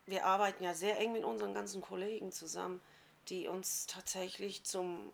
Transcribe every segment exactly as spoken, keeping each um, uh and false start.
wir arbeiten ja sehr eng mit unseren ganzen Kollegen zusammen, die uns tatsächlich zum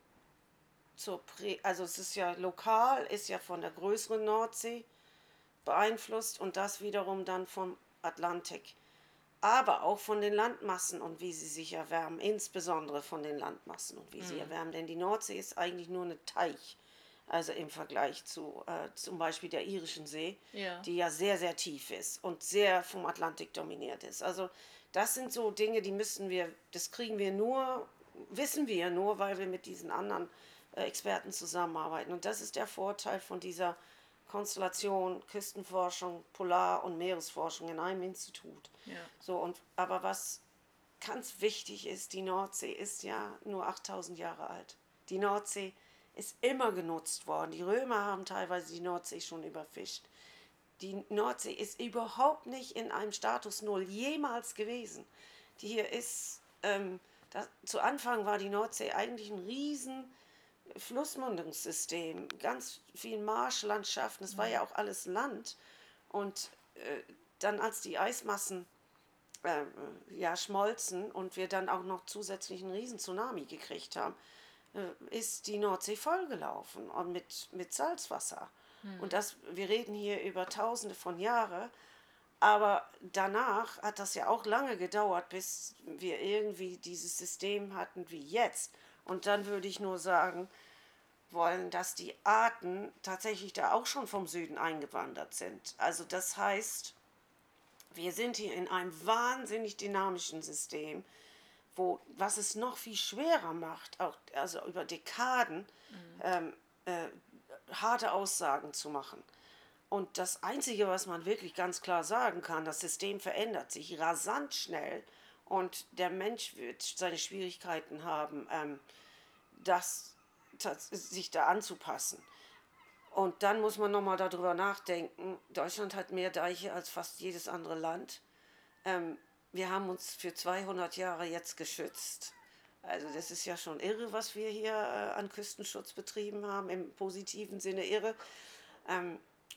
zur Prä also es ist ja lokal, ist ja von der größeren Nordsee beeinflusst und das wiederum dann vom Atlantik. Aber auch von den Landmassen und wie sie sich erwärmen, insbesondere von den Landmassen und wie sie Mhm. erwärmen. Denn die Nordsee ist eigentlich nur eine Teich, also im Vergleich zu äh, zum Beispiel der Irischen See, Ja. die ja sehr, sehr tief ist und sehr vom Atlantik dominiert ist. Also das sind so Dinge, die müssen wir, das kriegen wir nur, wissen wir nur, weil wir mit diesen anderen äh, Experten zusammenarbeiten. Und das ist der Vorteil von dieser Konstellation, Küstenforschung, Polar- und Meeresforschung in einem Institut. Ja. So, und aber was ganz wichtig ist, die Nordsee ist ja nur achttausend Jahre alt. Die Nordsee ist immer genutzt worden. Die Römer haben teilweise die Nordsee schon überfischt. Die Nordsee ist überhaupt nicht in einem Status Null jemals gewesen. Die hier ist, ähm, das, zu Anfang war die Nordsee eigentlich ein riesen Flussmündungssystem, ganz viel Marschlandschaften, das war Mhm. ja auch alles Land. Und äh, dann als die Eismassen äh, ja, schmolzen und wir dann auch noch zusätzlich einen riesen Tsunami gekriegt haben, äh, ist die Nordsee vollgelaufen und mit, mit Salzwasser. Und Mhm. das, wir reden hier über Tausende von Jahren, aber danach hat das ja auch lange gedauert, bis wir irgendwie dieses System hatten wie jetzt. Und dann würde ich nur sagen wollen, dass die Arten tatsächlich da auch schon vom Süden eingewandert sind. Also das heißt, wir sind hier in einem wahnsinnig dynamischen System, wo, was es noch viel schwerer macht, auch also über Dekaden Mhm. ähm, äh, harte Aussagen zu machen. Und das Einzige, was man wirklich ganz klar sagen kann, das System verändert sich rasant schnell und der Mensch wird seine Schwierigkeiten haben, ähm, das, das, sich da anzupassen. Und dann muss man nochmal darüber nachdenken, Deutschland hat mehr Deiche als fast jedes andere Land. Ähm, wir haben uns für zweihundert Jahre jetzt geschützt. Also das ist ja schon irre, was wir hier äh, an Küstenschutz betrieben haben, im positiven Sinne irre. Ähm,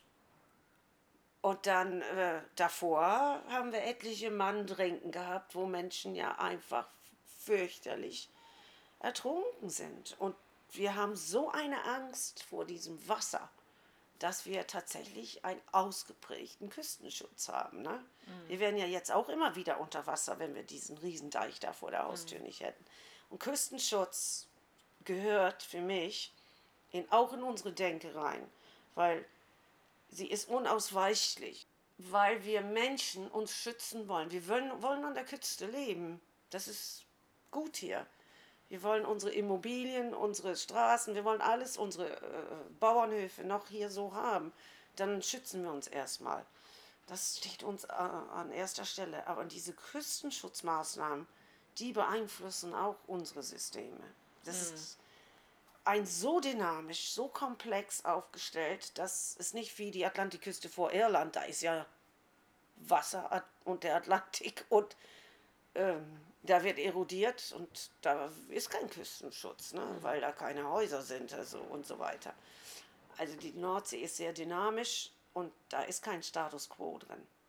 und dann äh, davor haben wir etliche Manndrängen gehabt, wo Menschen ja einfach fürchterlich ertrunken sind. Und wir haben so eine Angst vor diesem Wasser, dass wir tatsächlich einen ausgeprägten Küstenschutz haben. Ne? Wir Mhm. wären ja jetzt auch immer wieder unter Wasser, wenn wir diesen Riesendeich da vor der Haustür Mhm. nicht hätten. Und Küstenschutz gehört für mich in, auch in unsere Denke rein, weil sie ist unausweichlich, weil wir Menschen uns schützen wollen. Wir wollen, wollen an der Küste leben. Das ist gut hier. Wir wollen unsere Immobilien, unsere Straßen, wir wollen alles, unsere äh, Bauernhöfe noch hier so haben. Dann schützen wir uns erstmal. Das steht uns äh, an erster Stelle. Aber diese Küstenschutzmaßnahmen, die beeinflussen auch unsere Systeme. Das Mhm. ist ein so dynamisch, so komplex aufgestellt, dass es nicht wie die Atlantikküste vor Irland, da ist ja Wasser und der Atlantik und ähm, da wird erodiert und da ist kein Küstenschutz, ne, Mhm. weil da keine Häuser sind also und so weiter. Also die Nordsee ist sehr dynamisch und da ist kein Status quo drin.